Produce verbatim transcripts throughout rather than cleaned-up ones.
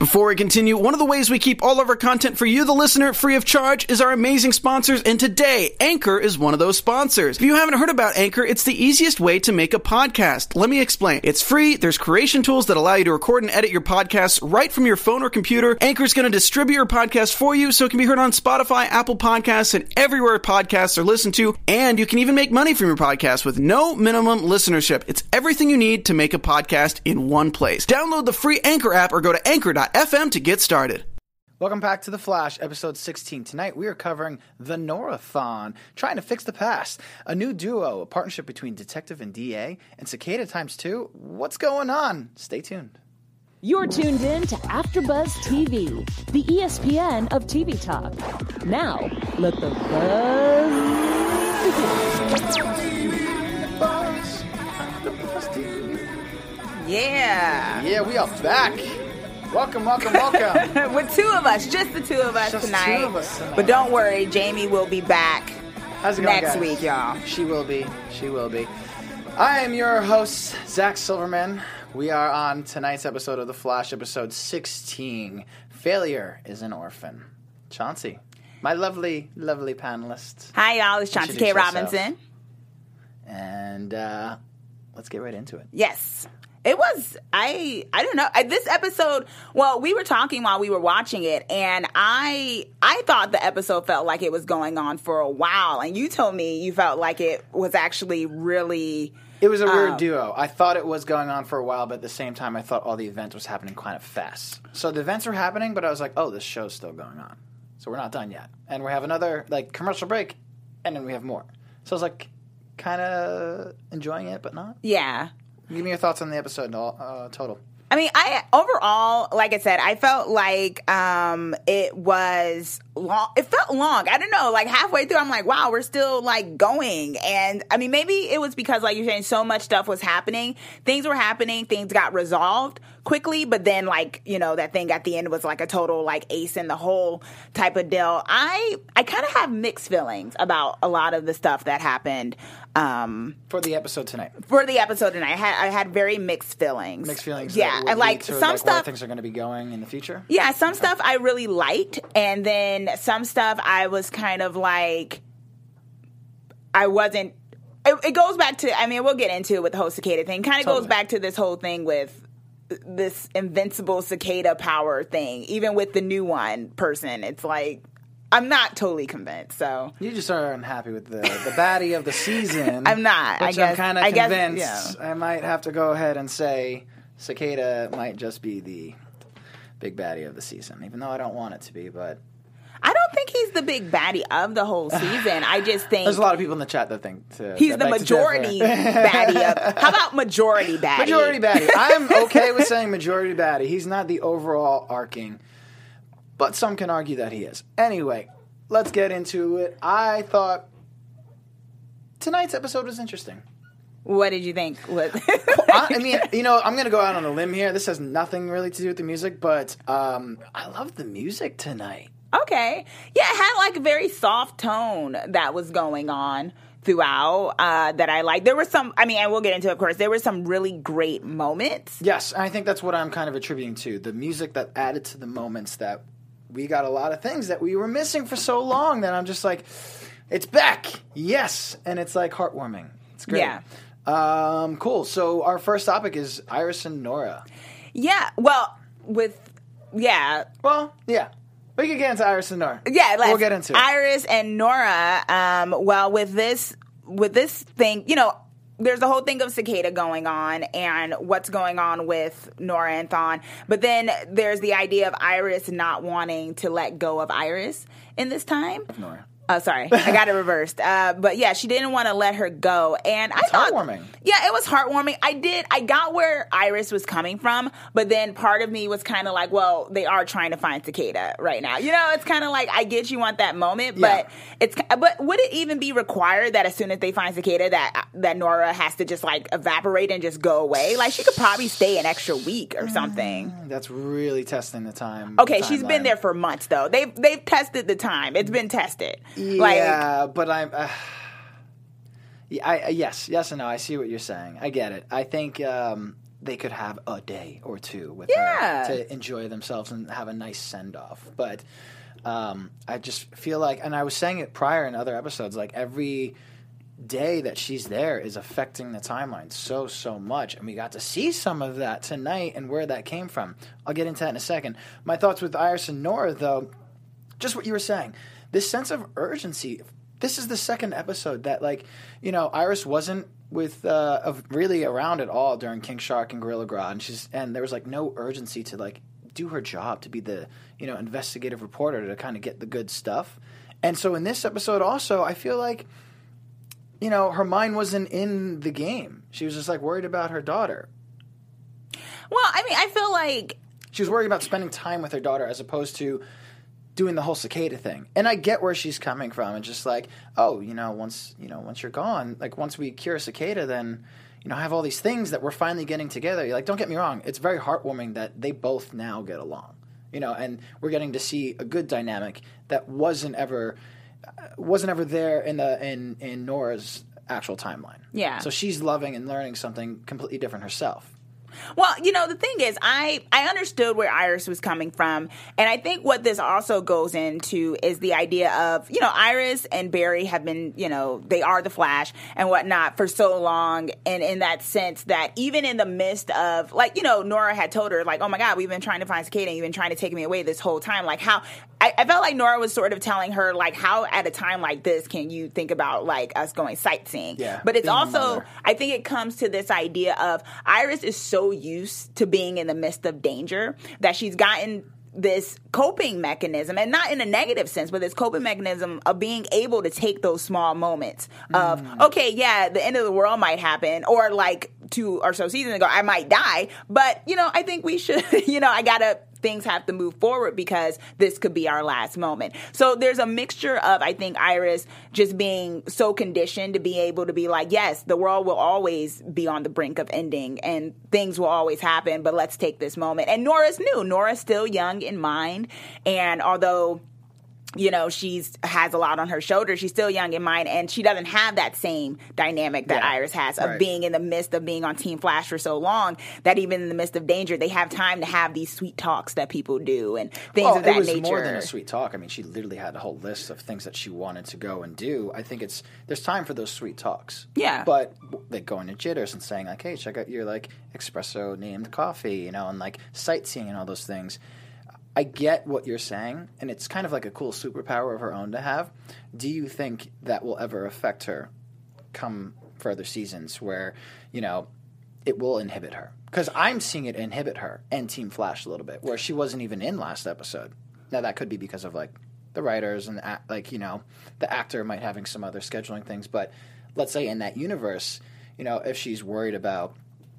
Before we continue, one of the ways we keep all of our content for you, the listener, free of charge is our amazing sponsors, and today, Anchor is one of those sponsors. If you haven't heard about Anchor, it's the easiest way to make a podcast. Let me explain. It's free, there's creation tools that allow you to record and edit your podcasts right from your phone or computer. Anchor is going to distribute your podcast for you so it can be heard on Spotify, Apple Podcasts, and everywhere podcasts are listened to, and you can even make money from your podcast with no minimum listenership. It's everything you need to make a podcast in one place. Download the free Anchor app or go to anchor dot f m to get started. Welcome back to The Flash, episode sixteen. Tonight we are covering The Norathon, Trying to Fix the Past, a new duo, a partnership between detective and D A, and Cicada times two. What's going on? Stay tuned. You're tuned in to AfterBuzz T V, the E S P N of T V talk. Now, let the buzz begin. Yeah. Yeah, we are back. Welcome, welcome, welcome. With two of us, just the two of us, just tonight. Two of us tonight. But don't worry, Jamie will be back How's it going, next guys? week, y'all. She will be. She will be. I am your host, Zach Silverman. We are on tonight's episode of The Flash, episode sixteen. Failure is an Orphan. Chauncey, my lovely, lovely panelist. Hi, y'all. It's Chauncey K. Introduce Robinson. yourself. And uh, let's get right into it. Yes. It was, I I don't know, I, this episode, well, we were talking while we were watching it, and I I thought the episode felt like it was going on for a while, and you told me you felt like it was actually really... It was a weird um, duo. I thought it was going on for a while, but at the same time, I thought all the events was happening kind of fast. So the events were happening, but I was like, oh, this show's still going on. So we're not done yet. And we have another, like, commercial break, and then we have more. So I was, like, kind of enjoying it, but not. Yeah. Give me your thoughts on the episode uh, total. I mean, I overall, like I said, I felt like um, it was long. It felt long. I don't know. Like halfway through, I'm like, wow, we're still like going. And I mean, maybe it was because, like you're saying, so much stuff was happening. Things were happening. Things got resolved quickly. But then, like, you know, that thing at the end was like a total like ace in the hole type of deal. I I kind of have mixed feelings about a lot of the stuff that happened. Um, For the episode tonight. For the episode tonight, I had I had very mixed feelings. Mixed feelings. Yeah, that and like to, some like, stuff. where things are going to be going in the future. Yeah, some stuff I really liked, and then some stuff I was kind of like, I wasn't. It, it goes back to. I mean, we'll get into it with the whole cicada thing. Kind of Totally. goes back to this whole thing with this invincible cicada power thing. Even with the new one person, it's like. I'm not totally convinced, so... You just are unhappy with the, the baddie of the season. I'm not. Which I guess, I'm kind of I convinced guess, yeah. I might have to go ahead and say Cicada might just be the big baddie of the season, even though I don't want it to be, but... I don't think he's the big baddie of the whole season. I just think... There's a lot of people in the chat that think... To, he's that the beg to majority differ. baddie of... How about majority baddie? Majority baddie. I'm okay with saying majority baddie. He's not the overall arcing, but some can argue that he is. Anyway... Let's get into it. I thought tonight's episode was interesting. What did you think? What? I, I mean, you know, I'm going to go out on a limb here. This has nothing really to do with the music, but um, I love the music tonight. Okay. Yeah, it had like a very soft tone that was going on throughout uh, that I liked. There were some, I mean, and we'll get into it, of course, there were some really great moments. Yes, and I think that's what I'm kind of attributing to. The music that added to the moments that we got a lot of things that we were missing for so long that I'm just like, it's back. Yes. And it's like heartwarming. It's great. Yeah. Um, cool. So our first topic is Iris and Nora. Yeah. Well, with, yeah. Well, yeah. We can get into Iris and Nora. Yeah. Let's, we'll get into it. Iris and Nora, um, well, with this, with this thing, you know, there's a whole thing of Cicada going on and what's going on with Nora and Thawne. But then there's the idea of Iris not wanting to let go of Iris in this time. Nora. Oh, sorry. I got it reversed. Uh, but yeah, she didn't want to let her go. And I it's thought, heartwarming. Yeah, it was heartwarming. I did. I got where Iris was coming from, but then part of me was kind of like, well, they are trying to find Cicada right now. You know, it's kind of like, I get you want that moment, but Yeah. it's, but would it even be required that as soon as they find Cicada that, that Nora has to just like evaporate and just go away? Like she could probably stay an extra week or something. That's really testing the time. Okay, the she's timeline. been there for months though. They've, they've tested the time. It's been tested. Yeah, Like, but I'm. Uh, yeah, I, uh, yes, yes and no. I see what you're saying. I get it. I think um, they could have a day or two with Yeah. her to enjoy themselves and have a nice send-off. But um, I just feel like, and I was saying it prior in other episodes, like every day that she's there is affecting the timeline so, so much. And we got to see some of that tonight and where that came from. I'll get into that in a second. My thoughts with Iris and Nora, though, just what you were saying. This sense of urgency. This is the second episode that, like, you know, Iris wasn't with uh, of really around at all during King Shark and Gorilla Grodd, and she's and there was like no urgency to like do her job, to be the, you know, investigative reporter, to kind of get the good stuff. And so in this episode also, I feel like, you know, her mind wasn't in the game. She was just like worried about her daughter. Well, I mean, I feel like She was worried about spending time with her daughter as opposed to doing the whole cicada thing. And I get where she's coming from. And just like, oh, you know, once, you know, once you're gone, like once we cure cicada, then, you know, I have all these things that we're finally getting together. You're like, don't get me wrong. It's very heartwarming that they both now get along, you know, and we're getting to see a good dynamic that wasn't ever, wasn't ever there in the, in, in Nora's actual timeline. Yeah. So she's loving and learning something completely different herself. Well, you know, the thing is, I, I understood where Iris was coming from. And I think what this also goes into is the idea of, you know, Iris and Barry have been, you know, they are the Flash and whatnot for so long. And in that sense that even in the midst of, like, you know, Nora had told her, like, oh my God, we've been trying to find Cicada and you've been trying to take me away this whole time. Like, how, I, I felt like Nora was sort of telling her, like, how at a time like this can you think about, like, us going sightseeing? Yeah, but it's being a also, mother. I think it comes to this idea of Iris is so used to being in the midst of danger that she's gotten this coping mechanism, and not in a negative sense, but this coping mechanism of being able to take those small moments of, Mm. okay, yeah, the end of the world might happen, or like two or so seasons ago, I might die, but, you know, I think we should, you know, I gotta, things have to move forward because this could be our last moment. So there's a mixture of, I think, Iris just being so conditioned to be able to be like, yes, the world will always be on the brink of ending and things will always happen, but let's take this moment. And Nora's new. Nora's still young in mind. And although, you know, she's has a lot on her shoulders, she's still young in mind, and she doesn't have that same dynamic that Yeah, Iris has of right. being in the midst of being on Team Flash for so long that even in the midst of danger, they have time to have these sweet talks that people do and things Well, of that it was nature. more than a sweet talk. I mean, she literally had a whole list of things that she wanted to go and do. I think it's there's time for those sweet talks. Yeah. But like going to Jitters and saying like, hey, check out your like espresso named coffee, you know, and like sightseeing and all those things. I get what you're saying, and it's kind of like a cool superpower of her own to have. Do you think that will ever affect her come further seasons where, you know, it will inhibit her? Because I'm seeing it inhibit her and Team Flash a little bit, where she wasn't even in last episode. Now, that could be because of, like, the writers and, the, like, you know, the actor might having some other scheduling things. But let's say in that universe, you know, if she's worried about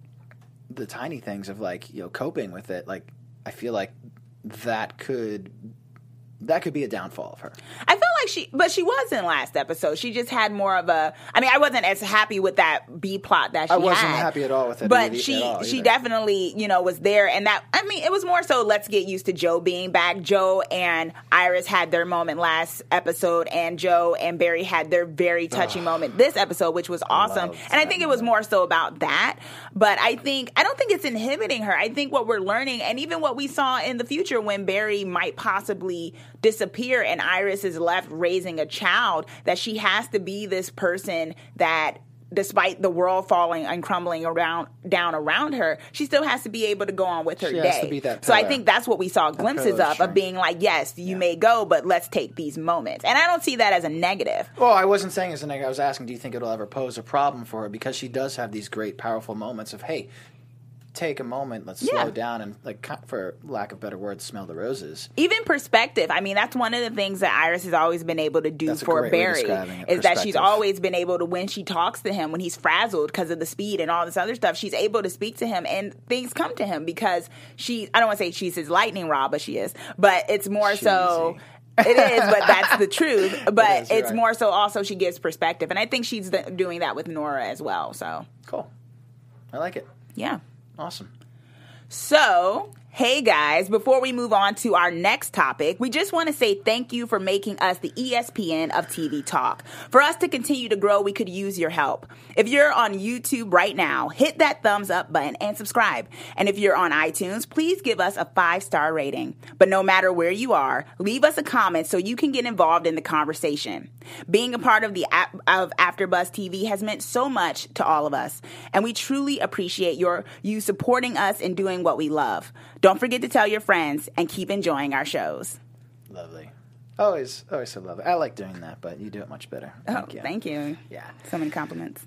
the tiny things of, like, you know, coping with it, like, I feel like that could that could be a downfall of her. I feel like she, but she was in last episode. She just had more of a, I mean, I wasn't as happy with that B plot that she I wasn't had, happy at all with it But either- she, at all she either. definitely, you know, was there. And that, I mean, it was more so let's get used to Joe being back. Joe and Iris had their moment last episode, and Joe and Barry had their very touching moment this episode, which was awesome. loved And I that think it was more so about that. But I think, I don't think it's inhibiting her. I think what we're learning, and even what we saw in the future when Barry might possibly disappear and Iris is left raising a child, that she has to be this person that, despite the world falling and crumbling around down around her, she still has to be able to go on with her She day. has to be that so I pillar. think that's what we saw glimpses pillar of of, of strength. being like, yes, you Yeah. may go, but let's take these moments. And I don't see that as a negative. Well, I wasn't saying as a negative. I was asking, do you think it'll ever pose a problem for her? Because she does have these great, powerful moments of, hey, take a moment, let's Yeah. slow down, and, like, for lack of better words, smell the roses. Even perspective. I mean, that's one of the things that Iris has always been able to do That's a for great way of Barry, describing it, is that she's perspective. always been able to, when she talks to him, when he's frazzled because of the speed and all this other stuff, she's able to speak to him and things come to him because she, I don't want to say she's his lightning rod, but she is. But it's more so... It is, but that's the truth. But It is, you're it's right. more so also she gives perspective. And I think she's th- doing that with Nora as well. So, Cool. I like it. yeah. Awesome. So, Hey guys, before we move on to our next topic, we just want to say thank you for making us the E S P N of T V Talk. For us to continue to grow, we could use your help. If you're on YouTube right now, hit that thumbs up button and subscribe. And if you're on iTunes, please give us a five-star rating. But no matter where you are, leave us a comment so you can get involved in the conversation. Being a part of the app of AfterBuzz T V has meant so much to all of us, and we truly appreciate your you supporting us and doing what we love. Don't forget to tell your friends and keep enjoying our shows. Lovely. Always, always so lovely. I like doing that, but you do it much better. Oh, Thank you. thank you. Yeah. So many compliments.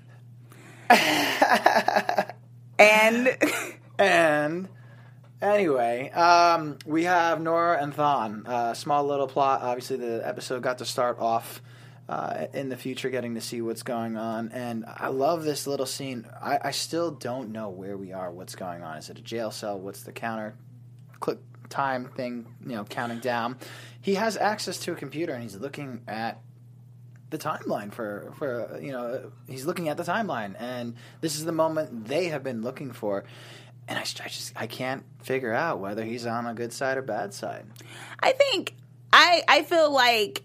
and and anyway, um, we have Nora and Thawne. Uh, small little plot. Obviously, the episode got to start off uh, in the future, getting to see what's going on. And I love this little scene. I, I still don't know where we are, what's going on. Is it a jail cell? What's the counter click time thing, you know, counting down? He has access to a computer, and he's looking at the timeline for, for you know, he's looking at the timeline. And this is the moment they have been looking for. And I, I just, I can't figure out whether he's on a good side or bad side. I think, I, I feel like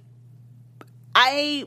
I,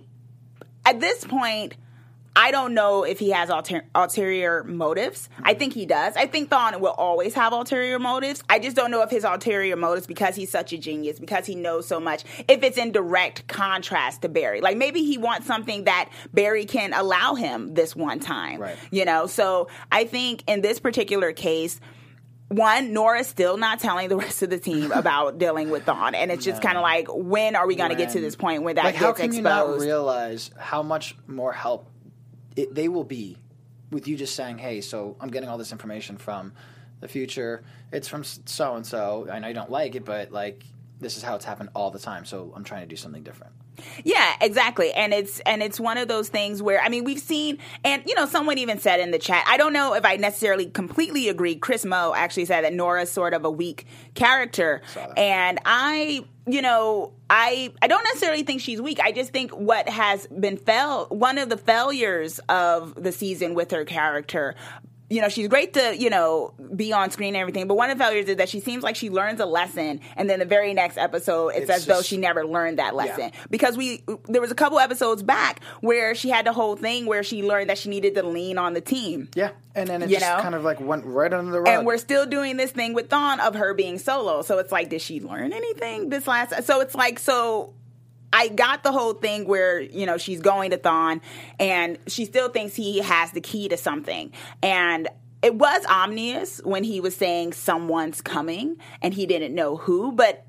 at this point, I don't know if he has alter, ulterior motives. I think he does. I think Thawne will always have ulterior motives. I just don't know if his ulterior motives, because he's such a genius, because he knows so much, if it's in direct contrast to Barry. Like, maybe he wants something that Barry can allow him this one time. Right. You know? So I think in this particular case, one, Nora's still not telling the rest of the team about dealing with Thawne. And it's just no. kind of like, when are we going to get to this point where that like, gets how can exposed? You not realize how much more help it, they will be with you just saying, hey, so I'm getting all this information from the future. It's from so-and-so. I know you don't like it, but, like, this is how it's happened all the time, so I'm trying to do something different. Yeah, exactly. And it's and it's one of those things where, I mean, we've seen, and, you know, someone even said in the chat, I don't know if I necessarily completely agree. Chris Moe actually said that Nora's sort of a weak character. And I, you know, I I don't necessarily think she's weak. I just think what has been fail one of the failures of the season with her character, you know, she's great to, you know, be on screen and everything, but one of the failures is that she seems like she learns a lesson, and then the very next episode, it's, it's as just, though she never learned that lesson. Yeah. Because we, there was a couple episodes back where she had the whole thing where she learned that she needed to lean on the team. Yeah, and then it you just know? kind of like went right under the rug. And we're still doing this thing with Thawne of her being solo, so it's like, did she learn anything this last, so it's like, so... I got the whole thing where, you know, she's going to Thawne and she still thinks he has the key to something. And it was ominous when he was saying someone's coming and he didn't know who. But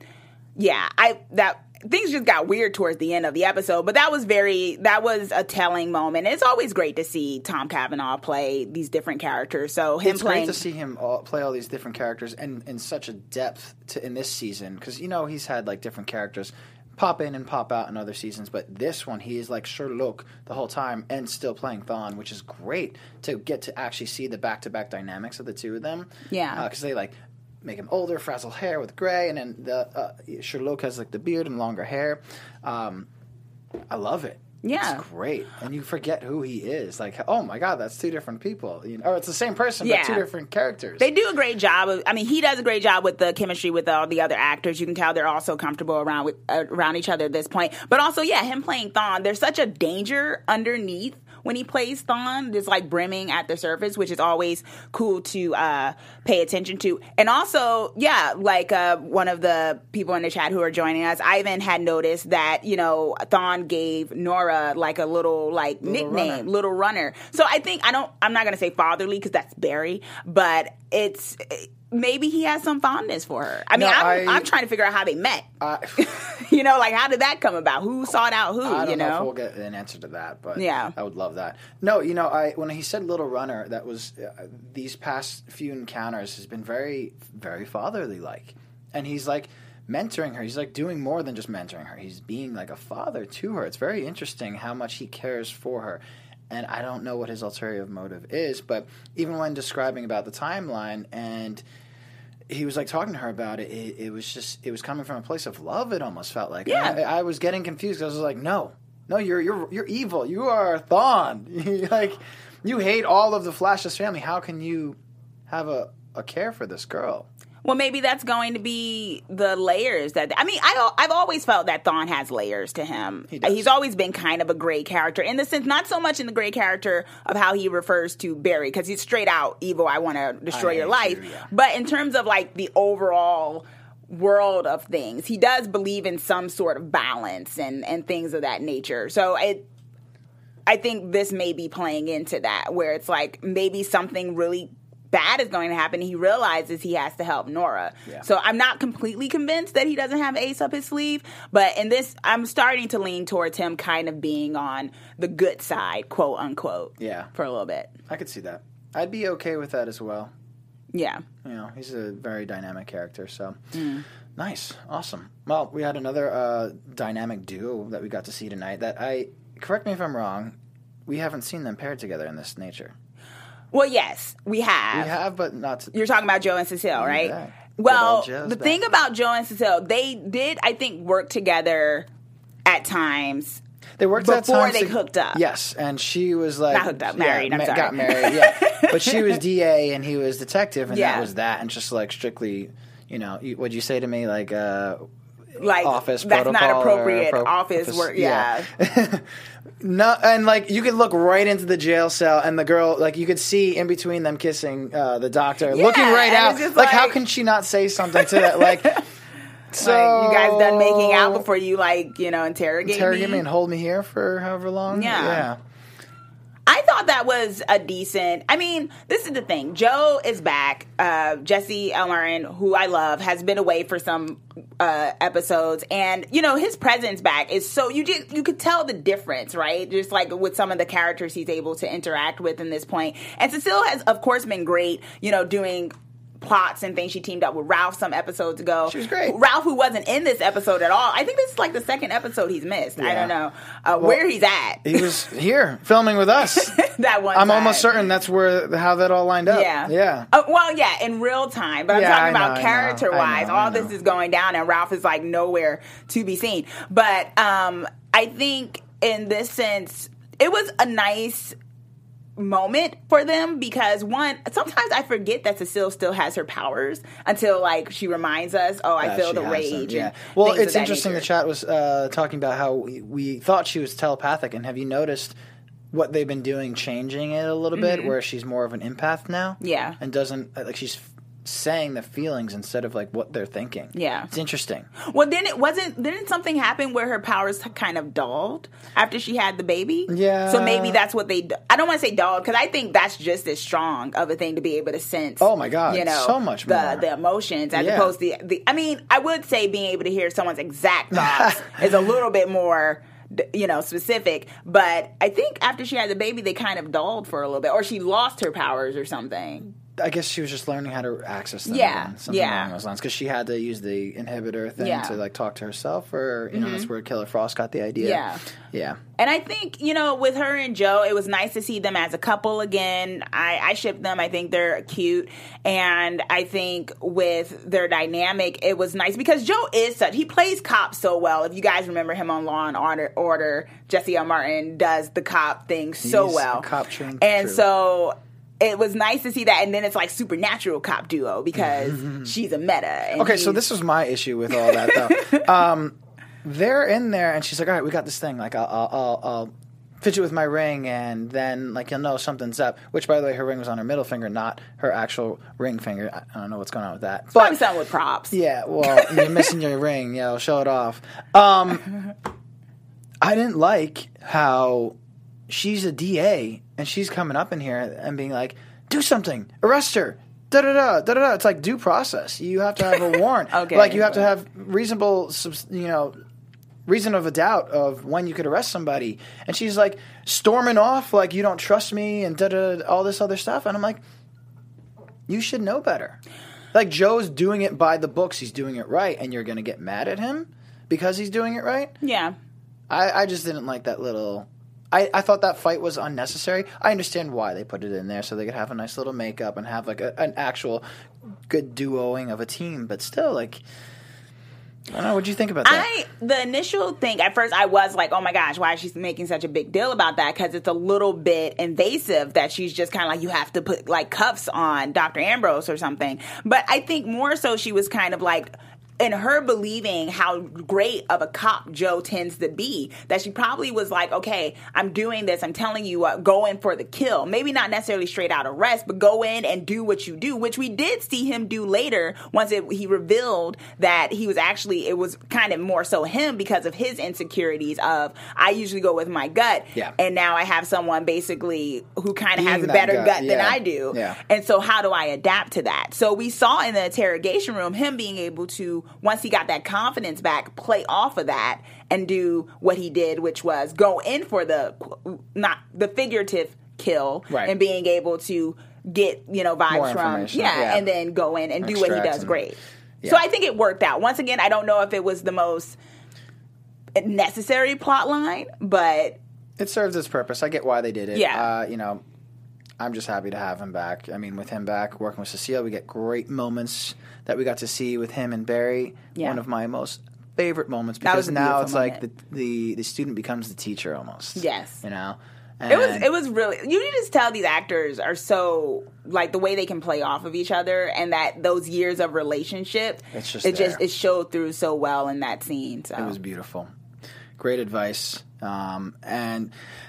yeah, I that things just got weird towards the end of the episode. But that was very that was a telling moment. And it's always great to see Tom Cavanaugh play these different characters. So him it's playing, great to see him all, play all these different characters and in such a depth to, in this season, because, you know, he's had like different characters pop in and pop out in other seasons, but this one he is like Sherlock the whole time and still playing Thawne, which is great to get to actually see the back-to-back dynamics of the two of them. Yeah, because uh, they like make him older, frazzled hair with gray, and then the uh, Sherlock has like the beard and longer hair. Um, I love it. Yeah, it's great, and you forget who he is. Like, oh my god, that's two different people. You know, or it's the same person, yeah. but two different characters. They do a great job of. I mean, he does a great job with the chemistry with all the other actors. You can tell they're all so comfortable around with uh, around each other at this point. But also, yeah, him playing Thawne, there's such a danger underneath when he plays Thawne. There's like brimming at the surface, which is always cool to uh, pay attention to. And also, yeah, like uh, one of the people in the chat who are joining us, Ivan had noticed that, you know, Thawne gave Nora like a little like little nickname, runner. Little Runner. So I think I don't. I'm not gonna say fatherly because that's Barry, but it's. Maybe he has some fondness for her. I mean, no, I'm, I, I'm trying to figure out how they met. I, you know, like, how did that come about? Who sought out who, I don't you know? know if we'll get an answer to that, but yeah. I would love that. No, you know, I when he said Little Runner, that was, uh, these past few encounters has been very, very fatherly-like. And he's, like, mentoring her. He's, like, doing more than just mentoring her. He's being, like, a father to her. It's very interesting how much he cares for her. And I don't know what his ulterior motive is, but even when describing about the timeline and he was like talking to her about it, it, it was just, it was coming from a place of love, it almost felt like. Yeah. I, I was getting confused because I was like, no, no, you're you're you're evil. You are Thawne. Like, you hate all of the Flash's family. How can you have a, a care for this girl? Well, maybe that's going to be the layers that. I mean, I, I've always felt that Thawne has layers to him. He does. He's always been kind of a great character in the sense, not so much in the great character of how he refers to Barry, because he's straight out evil. I want to destroy I your hate life. you, yeah. But in terms of like the overall world of things, he does believe in some sort of balance and and things of that nature. So it. I think this may be playing into that, where it's like maybe something really bad is going to happen. He realizes he has to help Nora. Yeah. So I'm not completely convinced that he doesn't have Ace up his sleeve, but in this, I'm starting to lean towards him kind of being on the good side, quote unquote, Yeah. for a little bit. I could see that. I'd be okay with that as well. Yeah. You know, he's a very dynamic character, so Mm. nice, awesome. Well, we had another uh, dynamic duo that we got to see tonight that I, correct me if I'm wrong, we haven't seen them paired together in this nature. Well, yes, we have. We have, but not to... You're talking about Joe and Cecile, right? back. Well, Good old Joe's the back. thing about Joe and Cecile, they did, I think, work together at times. They worked before at times they to- hooked up. Yes, and she was like... Not hooked up, married, I'm ma- sorry. Got married, yeah. But she was D A and he was detective, and Yeah. that was that, and just like strictly, you know, you- what'd you say to me? Like, uh... Like, office that's protocol not or appropriate appro- office work. Yeah. No, and like you could look right into the jail cell, and the girl, like you could see in between them kissing uh, the doctor, Yeah, looking right and out. it's just Like, how like- can she not say something to that? Like, so Like, you guys done making out before you, like, you know, interrogate, interrogate me? me and hold me here for however long? Yeah. yeah. I thought that was a decent. I mean, this is the thing. Joe is back. Uh, Jesse L. Martin, who I love, has been away for some uh, episodes, and you know his presence back is so you just you could tell the difference, right? Just like with some of the characters he's able to interact with in this point. And Cecile has, of course, been great. You know, doing plots and things. She teamed up with Ralph some episodes ago. She was great. Ralph, who wasn't in this episode at all. I think this is like the second episode he's missed. I Yeah. don't know uh, where he's at. He was here filming with us. That one. I'm time. almost certain that's where how that all lined up. Yeah. yeah. Uh, well, yeah, in real time. But I'm Yeah, talking I about know, I know, character wise. I know, All I know. this is going down, and Ralph is like nowhere to be seen. But um, I think in this sense, it was a nice moment for them because one, sometimes I forget that Cecile still has her powers until like she reminds us, oh, I Yeah, feel she the has rage. them, and yeah. Well, things of it's that interesting. nature. The chat was uh, talking about how we, we thought she was telepathic, and have you noticed what they've been doing, changing it a little bit, where she's more of an empath now? Mm-hmm. Yeah. and doesn't like she's f- saying the feelings instead of like what they're thinking. Yeah. it's interesting. Well, then it wasn't. Didn't something happen where her powers kind of dulled after she had the baby? Yeah. So maybe that's what they. I don't want to say dulled because I think that's just as strong of a thing to be able to sense. Oh my God, You know, so much the more. the emotions as Yeah. opposed to the, the. I mean, I would say being able to hear someone's exact thoughts is a little bit more. You know, specific, but I think after she had the baby, they kind of dulled for a little bit, or she lost her powers or something. I guess she was just learning how to access them. Yeah, again, something yeah. along those lines, because she had to use the inhibitor thing Yeah. Mm-hmm. to like talk to herself, or you know, that's where Killer Frost got the idea. Yeah. yeah. And I think, you know, with her and Joe, it was nice to see them as a couple again. I, I ship them. I think they're cute. And I think with their dynamic, it was nice because Joe is such, he plays cop so well. If you guys remember him on Law and Order, Order Jesse L. Martin does the cop thing so He's well. a cop trained and true. so it was nice to see that. And then it's like supernatural cop duo because she's a meta. And Okay, so he's- this was my issue with all that, though. um, they're in there, and she's like, all right, we got this thing. Like, I'll, I'll, I'll, I'll fidget with my ring, and then, like, you'll know something's up. Which, by the way, her ring was on her middle finger, not her actual ring finger. I, I don't know what's going on with that. probably But, something with props. yeah, well, you're missing your ring. Yeah, show it off. Um, I didn't like how she's a D A, and she's coming up in here and being like, do something, arrest her. Da da da da da. It's like due process. You have to have a warrant. Okay, Like you have to but- have reasonable, subs- you know, reason of a doubt of when you could arrest somebody. And she's like storming off, like you don't trust me, and da da all this other stuff. And I'm like, you should know better. Like Joe's doing it by the books. He's doing it right, and you're going to get mad at him because he's doing it right. Yeah. I, I just didn't like that little. I, I thought that fight was unnecessary. I understand why they put it in there so they could have a nice little makeup and have like a, an actual good duoing of a team. But still, like, I don't know. What'd you think about that? I the initial thing at first I was like, oh my gosh, why is she making such a big deal about that? Because it's a little bit invasive that she's just kind of like, you have to put like cuffs on Doctor Ambrose or something. But I think more so she was kind of like, in her believing how great of a cop Joe tends to be, that she probably was like, okay, I'm doing this. I'm telling you, uh, go in for the kill. Maybe not necessarily straight out arrest, but go in and do what you do, which we did see him do later once it, he revealed that he was actually, it was kind of more so him because of his insecurities of, I usually go with my gut. Yeah. And now I have someone basically who kind of has a that better gut, gut, yeah. than I do. Yeah. And so how do I adapt to that? So we saw in the interrogation room him being able to, once he got that confidence back, play off of that and do what he did, which was go in for the not the figurative kill, right. and being able to get, you know, vibes from yeah, yeah, and then go in and do what he does and, great. Yeah. So I think it worked out. Once again, I don't know if it was the most necessary plot line, but it served its purpose. I get why they did it. Yeah. Uh, you know, I'm just happy to have him back. I mean, with him back, working with Cecile, we get great moments that we got to see with him and Barry. Yeah. One of my most favorite moments, That was because a now it's beautiful like the, the the student becomes the teacher almost. Yes. You know? And it was it was really, you can just tell these actors are so, like, the way they can play off of each other, and that those years of relationship, It's just it just there. it showed through so well in that scene. So It was beautiful. Great advice. Um, and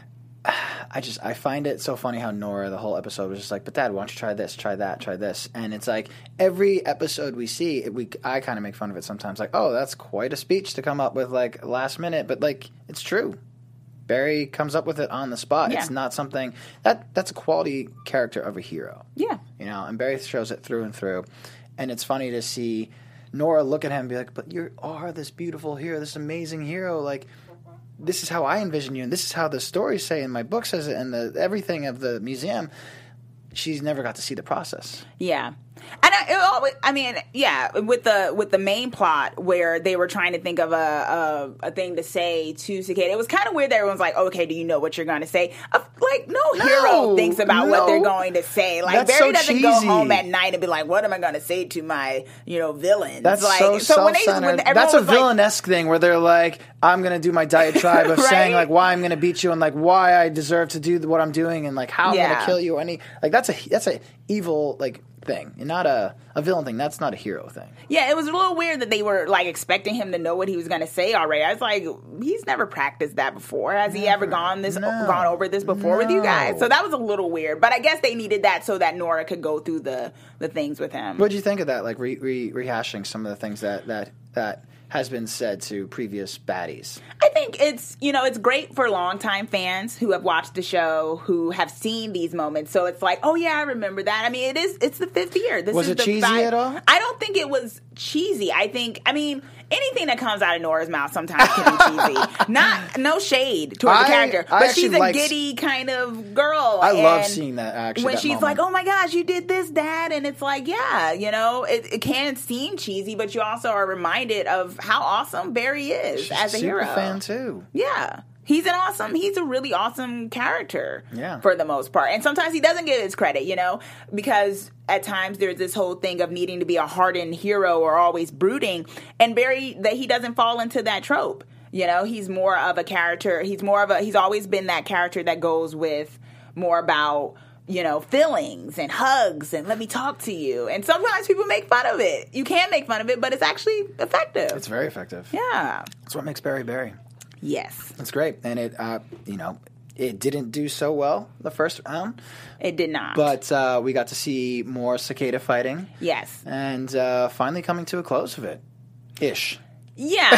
I just, I find it so funny how Nora, the whole episode, was just like, but Dad, why don't you try this, try that, try this. And it's like, every episode we see, it, we I kind of make fun of it sometimes. Like, oh, that's quite a speech to come up with, like, last minute. But, like, it's true. Barry comes up with it on the spot. Yeah. It's not something, that that's a quality character of a hero. Yeah. You know, and Barry shows it through and through. And it's funny to see Nora look at him and be like, but you are this beautiful hero, this amazing hero. Like, this is how I envision you, and this is how the stories say, and my book says it, and the everything of the museum. She's never got to see the process. Yeah. And I, it always, I mean, yeah, with the with the main plot where they were trying to think of a a, a thing to say to Cicada, it was kind of weird that everyone's like, okay, do you know what you're going to say? Uh, like, no, No, hero thinks about no. what they're going to say. Like, That's Barry so doesn't go cheesy. home at night and be like, what am I going to say to my, you know, villains? That's like, so when they- self-centered. when everyone That's a was like- villain-esque thing where they're like, I'm going to do my diatribe of Right? saying, like, why I'm going to beat you and, like, why I deserve to do what I'm doing and, like, how I'm going Yeah. to kill you. Any Like, that's a that's a evil, like, thing. And not a, a villain thing. That's not a hero thing. Yeah, it was a little weird that they were, like, expecting him to know what he was going to say already. I was like, he's never practiced that before. Has he ever gone this No. gone over this before with you guys? No. So that was a little weird. But I guess they needed that so that Nora could go through the, the things with him. What did you think of that? Like, re- re- rehashing some of the things that, that, that has been said to previous baddies. I think it's, you know, it's great for longtime fans who have watched the show, who have seen these moments. So it's like, oh yeah, I remember that. I mean, it is, it's the fifth year. This Was is it the cheesy five- at all? I don't think it was cheesy. I think, I mean, anything that comes out of Nora's mouth sometimes can be cheesy. Not, no shade towards I- the character, I but she's actually a liked- giddy kind of girl. I love and seeing that, actually, when that she's moment. like, oh my gosh, you did this, Dad. And it's like, yeah, you know, it, it can seem cheesy, but you also are reminded of how awesome Barry is She's as a super hero. fan, too. Yeah. He's an awesome, he's a really awesome character Yeah. for the most part. And sometimes he doesn't get his credit, you know, because at times there's this whole thing of needing to be a hardened hero or always brooding. And Barry, that he doesn't fall into that trope. You know, he's more of a character. He's more of a, he's always been that character that goes with more about, you know, feelings and hugs and let me talk to you. And sometimes people make fun of it. You can make fun of it, but it's actually effective. It's very effective. Yeah. That's what makes Barry Barry. Yes. That's great. And it, uh, you know, it didn't do so well the first round, It did not. but uh, we got to see more cicada fighting. yes. And uh, finally coming to a close of it. Ish. Yeah,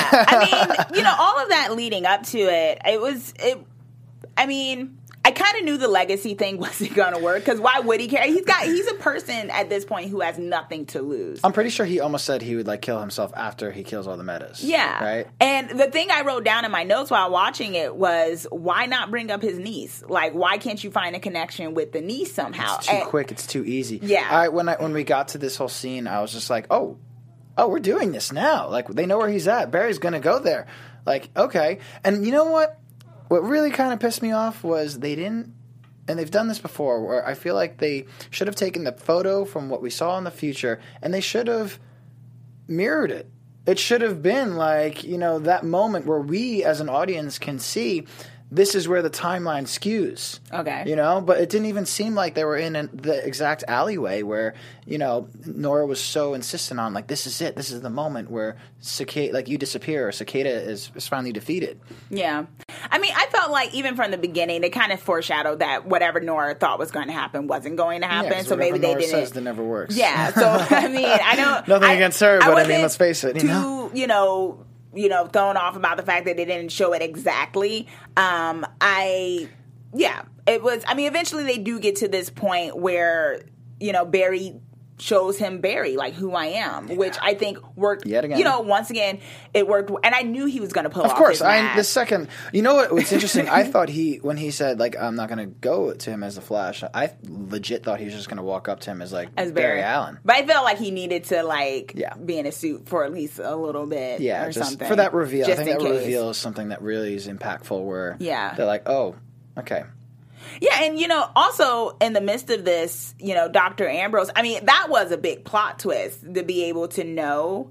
I mean, you know, all of that leading up to it, it was, it. I mean, I kind of knew the legacy thing wasn't going to work because why would he care? He's got, he's a person at this point who has nothing to lose. I'm pretty sure he almost said he would, like, kill himself after he kills all the metas. Yeah, Right? And the thing I wrote down in my notes while watching it was, why not bring up his niece? Like, why can't you find a connection with the niece somehow? It's too And- quick. It's too easy. Yeah. I, when I when we got to this whole scene, I was just like, oh, oh, we're doing this now. Like, they know where he's at. Barry's going to go there. Like, okay. And you know what? What really kind of pissed me off was they didn't, and they've done this before, where I feel like they should have taken the photo from what we saw in the future, and they should have mirrored it It should have been like, you know, that moment where we as an audience can see this is where the timeline skews. Okay. You know, but it didn't even seem like they were in an, the exact alleyway where, you know, Nora was so insistent on, like, this is it. This is the moment where Cicada, like, you disappear or Cicada is, is finally defeated. Yeah. I mean, I felt like even from the beginning, they kind of foreshadowed that whatever Nora thought was going to happen wasn't going to happen. Yeah, so maybe they Nora didn't. says that never works. Yeah. So, I mean, I don't. Nothing I, against her, I but I mean, let's face it. You too, know? you know, you know, thrown off about the fact that they didn't show it exactly. Um, I, yeah, it was, I mean, eventually they do get to this point where, you know, Barry shows him Barry, like, who I am, yeah. which I think worked, yet again. You know, once again, it worked, and I knew he was going to pull of off course, his I mask. the second, you know what, what's interesting, I thought he, when he said, like, I'm not going to go to him as the Flash, I legit thought he was just going to walk up to him as, like, as Barry. Barry Allen. But I felt like he needed to, like, yeah. be in a suit for at least a little bit yeah, or just something. for that reveal. Just I think in that case. reveal is something that really is impactful where yeah. they're like, oh, okay. Yeah, and, you know, also in the midst of this, you know, Doctor Ambrose, I mean, that was a big plot twist to be able to know,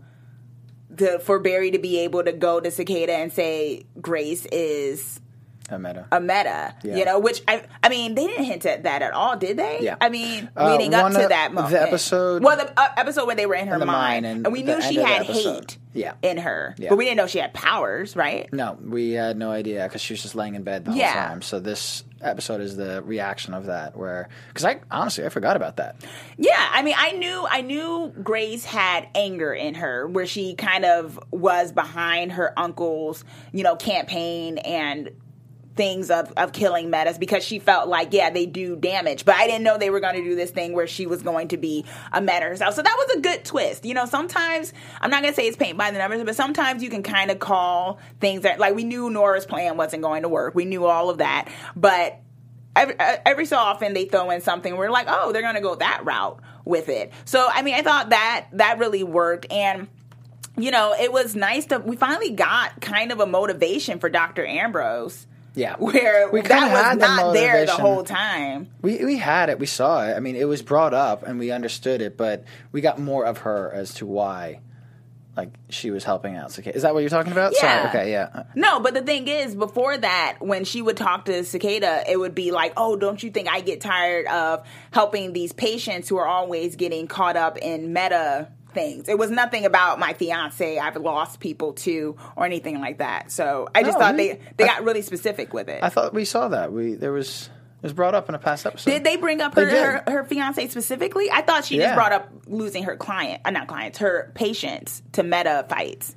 the, for Barry to be able to go to Cicada and say Grace is a meta. A meta, yeah. you know, which, I I mean, they didn't hint at that at all, did they? Yeah. I mean, uh, leading up to of, that moment. The episode. Well, the uh, episode where they were in her in the mind, mind, and, and we knew she had hate yeah. in her, yeah. but we didn't know she had powers, right? No, we had no idea because she was just laying in bed the whole yeah. time. So this episode is the reaction of that, where because I honestly I forgot about that. Yeah, I mean, I knew I knew Grace had anger in her, where she kind of was behind her uncle's, you know, campaign and things of, of killing metas because she felt like, yeah, they do damage. But I didn't know they were going to do this thing where she was going to be a meta herself. So that was a good twist. You know, sometimes, I'm not going to say it's paint by the numbers, but sometimes you can kind of call things that, like, we knew Nora's plan wasn't going to work. We knew all of that. But every, every so often they throw in something where we're like, oh, they're going to go that route with it. So, I mean, I thought that that really worked. And you know, it was nice to, we finally got kind of a motivation for Doctor Ambrose. Yeah. Where we that was had not the there the whole time. We we had it. We saw it. I mean, it was brought up and we understood it, but we got more of her as to why, like, she was helping out Cicada. Is that what you're talking about? Yeah. Sorry. Okay, yeah. No, but the thing is, before that, when she would talk to Cicada, it would be like, oh, don't you think I get tired of helping these patients who are always getting caught up in meta things? It was nothing about my fiance I've lost people to or anything like that. So I just No, thought we- they they I- got really specific with it. I thought we saw that. We there was it was brought up in a past episode. Did they bring up They her, did. her her fiance specifically? I thought she Yeah. just brought up losing her client, uh, not clients, her patients to meta fights.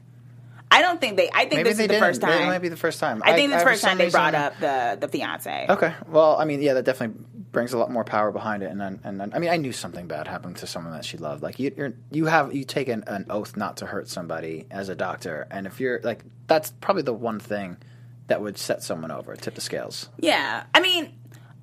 I don't think they. I think Maybe this they is the didn't. first time. That might be the first time. I think this is the for first time some they brought reason- up the the fiance. Okay. Well, I mean, yeah, that definitely brings a lot more power behind it. And then, and then, I mean, I knew something bad happened to someone that she loved. Like you, you're, you have you take an, an oath not to hurt somebody as a doctor, and if you're like, that's probably the one thing that would set someone over, tip the scales. Yeah, I mean,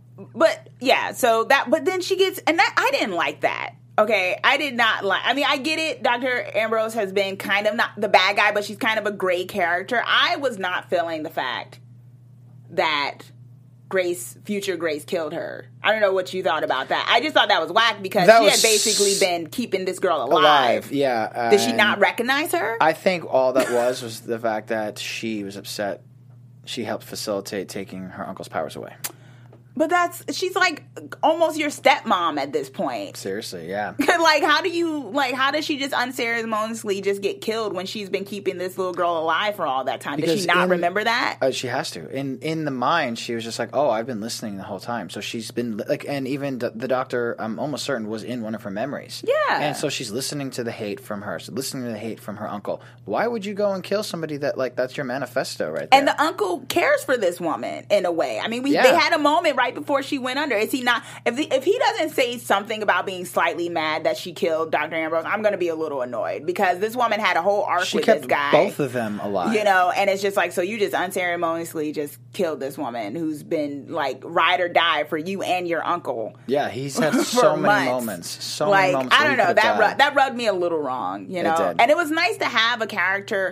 but yeah. So that, but then she gets, and that, I didn't like that. Okay, I did not like. I mean, I get it. Doctor Ambrose has been kind of not the bad guy, but she's kind of a gray character. I was not feeling the fact that Grace, future Grace, killed her. I don't know what you thought about that. I just thought that was whack because That she was had basically been keeping this girl alive. Alive, yeah. Did she and not recognize her? I think all that was was the fact that she was upset. She helped facilitate taking her uncle's powers away. But that's, she's like almost your stepmom at this point. Seriously, yeah. Like, how do you, like, how does she just unceremoniously just get killed when she's been keeping this little girl alive for all that time? Does Because she not in- remember that? Uh, she has to. In in the mind, she was just like, "Oh, I've been listening the whole time." So she's been li- like, and even the, the doctor, I'm almost certain, was in one of her memories. Yeah. And so she's listening to the hate from her, so listening to the hate from her uncle. Why would you go and kill somebody that like that's your manifesto right there? And the uncle cares for this woman in a way. I mean, we Yeah. they had a moment right before she went under. Is he not? If the, if he doesn't say something about being slightly mad that she killed Doctor Ambrose, I'm going to be a little annoyed because this woman had a whole arc she with kept this guy. both of them alive. You know, and it's just like, so you just unceremoniously just killed this woman who's been like ride or die for you and your uncle. Yeah, he's had for so many months. moments. So like, many moments. I where don't he know, could've that died. ru- that rubbed me a little wrong, you It know. did. And it was nice to have a character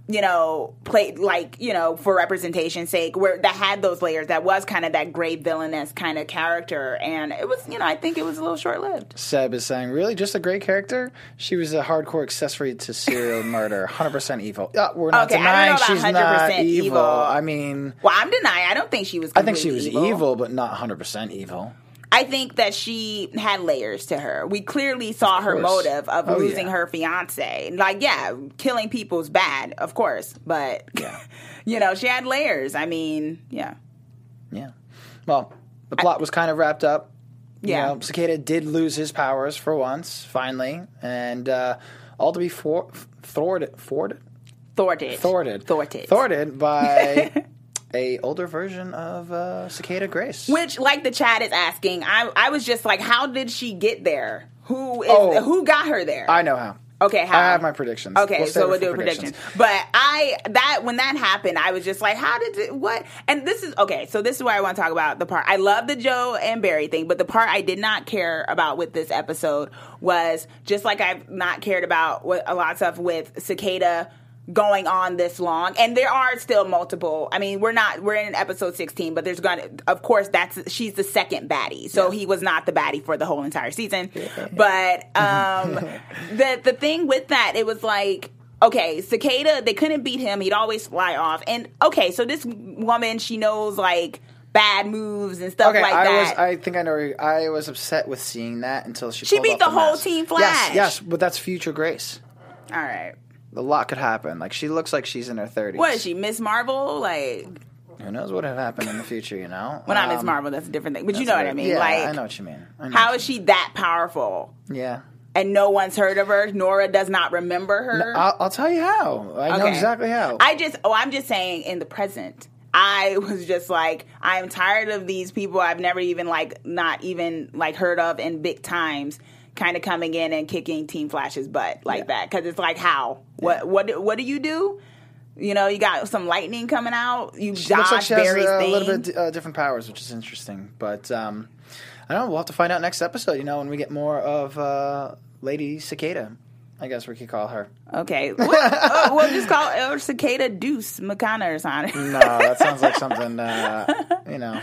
you know, played like, you know, for representation's sake, where that had those layers, that was kind of that great villainous kind of character. And it was, you know, I think it was a little short-lived. Seb is saying, really? Just a great character? She was a hardcore accessory to serial murder. one hundred percent evil. Uh, we're not Okay, I denying don't know about she's one hundred percent not evil. evil. I mean... Well, I'm denying. I don't think she was I think she completely was evil. evil, but not one hundred percent evil. I think that she had layers to her. We clearly saw her course. motive of Oh, losing yeah. her fiance. Like, yeah, killing people's bad, of course, but Yeah. you know, she had layers. I mean, yeah, Yeah. Well, the plot was kind of wrapped up. You Yeah. know, Cicada did lose his powers for once, finally, and uh, all to be for- thwarted, thwarted, thwarted, thwarted, thwarted, thwarted by a older version of uh, Cicada Grace. Which, like the chat is asking, I I was just like, how did she get there? Who is Oh. who got her there? I know how. Okay, how? I have my predictions. Okay, We'll save so it we'll for do a prediction. But I that when that happened, I was just like, how did it what? And this is okay, so this is where I want to talk about the part. I love the Joe and Barry thing, but the part I did not care about with this episode was just like I've not cared about what, a lot of stuff with Cicada going on this long, and there are still multiple. I mean, we're not we're in episode sixteen, but there's gonna of course that's she's the second baddie, so yeah. He was not the baddie for the whole entire season. Yeah. But um, the the thing with that, it was like, okay, Cicada, they couldn't beat him. He'd always fly off, and okay, so this woman, she knows like bad moves and stuff okay, like I that. Was, I think I know. I was upset with seeing that until she. She pulled beat off the, the whole mask. team Flash. Yes, yes, but that's future Grace. All right. A lot could happen. Like, she looks like she's in her thirties. What is she, Miss Marvel? Like, who knows what would happen in the future? You know. Well, not um, Miss Marvel. That's a different thing. But you know what I mean. Yeah, like, I know what you mean. I know How what is you she that powerful? mean. Yeah. And no one's heard of her. Nora does not remember her. No, I'll, I'll tell you how. I know Okay. exactly how. I just, oh, I'm just saying in the present. I was just like, I'm tired of these people I've never even like, not even like heard of in big times, kind of coming in and kicking Team Flash's butt like Yeah. that. Because it's like, how? What? Yeah. What? What do you do? You know, you got some lightning coming out. You She dodge looks like she has Barry's uh, a thing. little bit uh, different powers, which is interesting. But um, I don't know. We'll have to find out next episode. You know, when we get more of uh, Lady Cicada, I guess we could call her. Okay, we'll, uh, we'll just call her Cicada Deuce McConnor or something. No, that sounds like something. Uh, you know,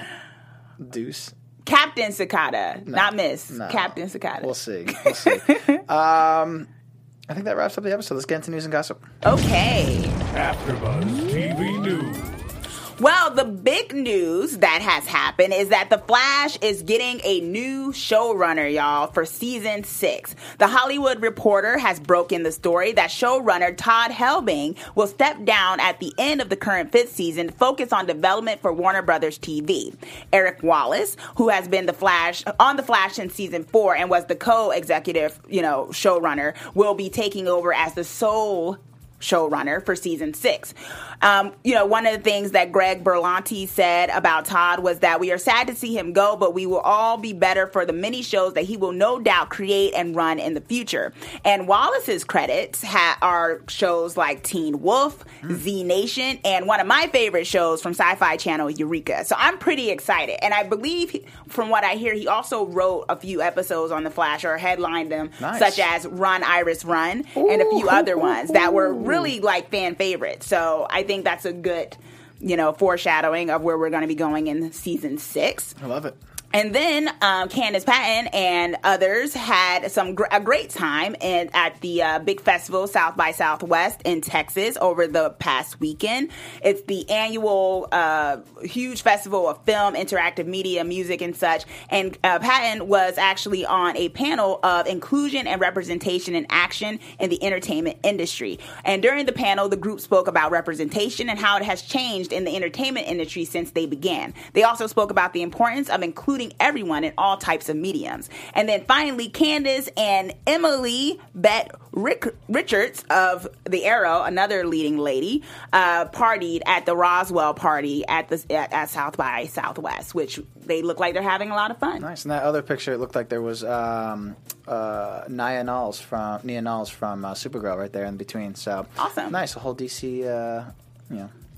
Deuce. Captain Cicada, No, not Miss. no. Captain Cicada. We'll see. We'll see. um, I think that wraps up the episode. Let's get into news and gossip. Okay. AfterBuzz T V News. Well, the big news that has happened is that The Flash is getting a new showrunner, y'all, for season six. The Hollywood Reporter has broken the story that showrunner Todd Helbing will step down at the end of the current fifth season to focus on development for Warner Brothers T V. Eric Wallace, who has been the Flash on The Flash since season four and was the co-executive, you know, showrunner, will be taking over as the sole showrunner for season six. Um, you know, one of the things that Greg Berlanti said about Todd was that we are sad to see him go, but we will all be better for the many shows that he will no doubt create and run in the future. And Wallace's credits ha- are shows like Teen Wolf, mm. Z Nation, and one of my favorite shows from Sci-Fi Channel, Eureka. So I'm pretty excited. And I believe, he, from what I hear, he also wrote a few episodes on The Flash or headlined them, nice. such as Run, Iris, Run, Ooh, and a few ooh, other ooh, ones ooh. that were really like fan favorites. So I think that's a good, you know, foreshadowing of where we're going to be going in season six. I love it. And then um, Candace Patton and others had some gr- a great time in, at the uh, big festival, South by Southwest in Texas over the past weekend. It's the annual uh, huge festival of film, interactive media, music, and such. And uh, Patton was actually on a panel of inclusion and representation in action in the entertainment industry. And during the panel, the group spoke about representation and how it has changed in the entertainment industry since they began. They also spoke about the importance of including everyone in all types of mediums. And then finally, Candace and Emily Bett Rick- Richards of The Arrow, another leading lady, uh, partied at the Roswell party at the at, at South by Southwest, which they look like they're having a lot of fun. Nice. In that other picture, it looked like there was um, uh, Nia Knowles from Nia Knowles from uh, Supergirl right there in between. So Awesome. Nice. A whole D C, uh, you know,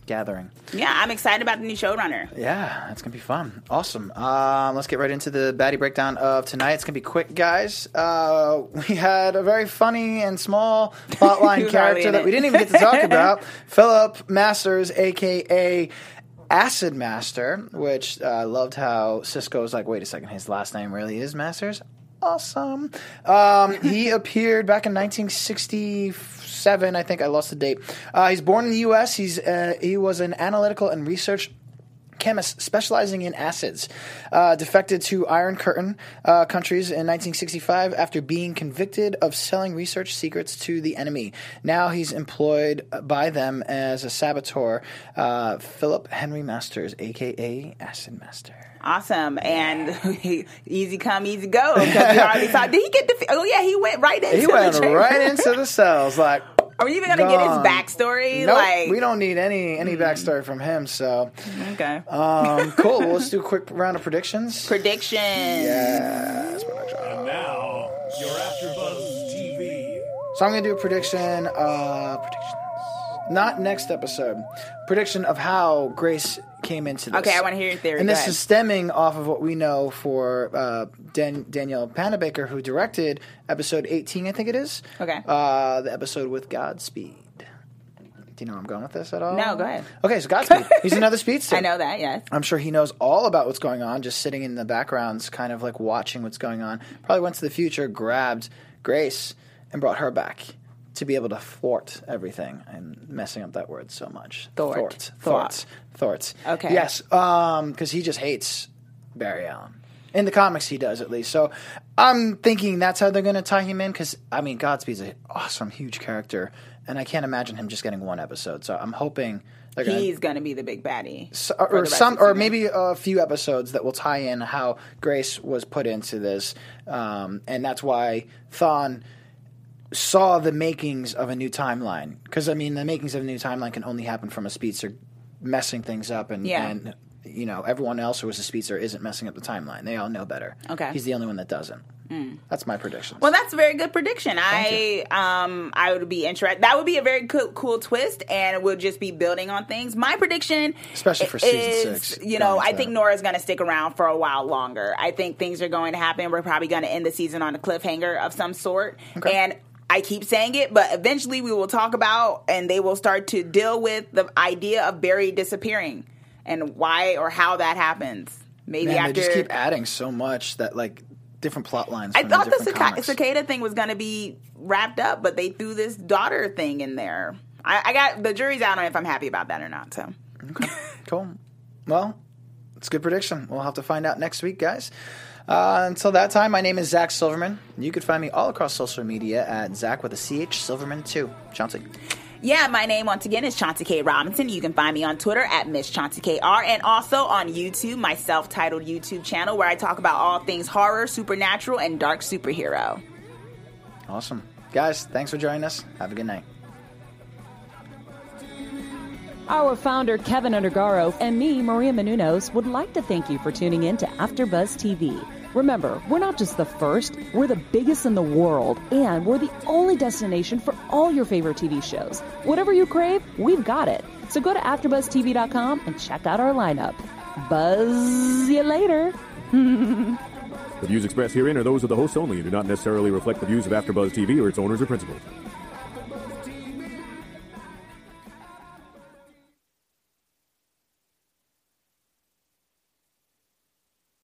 gathering. Yeah, I'm excited about the new showrunner. Yeah, that's going to be fun. Awesome. Um, let's get right into the baddie breakdown of tonight. It's going to be quick, guys. Uh, we had a very funny and small plotline character that we didn't even get to talk about. Philip Masters, a k a. Acid Master, which uh, I loved how Cisco was like, wait a second, his last name really is Masters? Awesome. Um, he appeared back in nineteen sixty-seven, I think. I lost the date. Uh, he's born in the U S He's uh, He was an analytical and research chemist specializing in acids. Uh, defected to Iron Curtain uh, countries in nineteen sixty-five after being convicted of selling research secrets to the enemy. Now he's employed by them as a saboteur. Uh, Philip Henry Masters, a k a. Acid Master. Awesome. And easy come, easy go. Because we already saw. Did he get the... Oh, yeah, he went right into he the went chamber. right into the cells. Like, are we even going to get his backstory? Nope, like, we don't need any any backstory from him. So, okay. Um, cool. Well, let's do a quick round of predictions. Predictions. Yes. And now, your AfterBuzz T V. So I'm going to do a prediction. Uh, predictions. Not next episode. Prediction of how Grace came into this. Okay, I want to hear your theory. And Go this ahead. is stemming off of what we know for uh, Dan- Danielle Panabaker, who directed episode eighteen, I think it is. Okay. Uh, the episode with Godspeed. Do you know where I'm going with this at all? No, go ahead. Okay, so Godspeed. He's another speedster. I know that, yes. I'm sure he knows all about what's going on, just sitting in the backgrounds, kind of like watching what's going on. Probably went to the future, grabbed Grace, and brought her back to be able to thwart everything. I'm messing up that word so much. Thwart. Thwart. Thwart. Thwart. Okay. Yes, because um, he just hates Barry Allen. In the comics, he does, at least. So I'm thinking that's how they're going to tie him in, because, I mean, Godspeed's an awesome, huge character, and I can't imagine him just getting one episode. So I'm hoping they're going to... He's going to be the big baddie. So, for or the rest some, of the or season. maybe a few episodes that will tie in how Grace was put into this, um, and that's why Thawne saw the makings of a new timeline. Because I mean, the makings of a new timeline can only happen from a speedster messing things up, and, Yeah. and you know, everyone else who was a speedster isn't messing up the timeline. They all know better. Okay. He's the only one that doesn't. That's my prediction. Well, that's a very good prediction. I um I would be interested. That would be a very cool, cool twist, and we'll just be building on things. My prediction, Especially for is, season six, you know, going I into think that. Nora's going to stick around for a while longer. I think things are going to happen. We're probably going to end the season on a cliffhanger of some sort, Okay. and I keep saying it, but eventually we will talk about, and they will start to deal with the idea of Barry disappearing and why or how that happens. Maybe Man, after they just keep adding so much that like different plot lines. I from thought the different cica- comics. cicada thing was going to be wrapped up, but they threw this daughter thing in there. I, I got the jury's out on if I'm happy about that or not. So, Okay, cool. Well, it's a good prediction. We'll have to find out next week, guys. Uh, until that time, my name is Zach Silverman. You can find me all across social media at Zach with a C H Silverman two. Chauncey. yeah, my name once again is Chauncey K. Robinson. You can find me on Twitter at Miss Chauncey K R, and also on YouTube, my self-titled YouTube channel where I talk about all things horror, supernatural, and dark superhero. Awesome. Guys, thanks for joining us. Have a good night. Our founder, Kevin Undergaro, and me, Maria Menounos, would like to thank you for tuning in to AfterBuzz T V. Remember, we're not just the first, we're the biggest in the world, and we're the only destination for all your favorite T V shows. Whatever you crave, we've got it. So go to after buzz t v dot com and check out our lineup. Buzz you later. The views expressed herein are those of the hosts only and do not necessarily reflect the views of AfterBuzz T V or its owners or principals.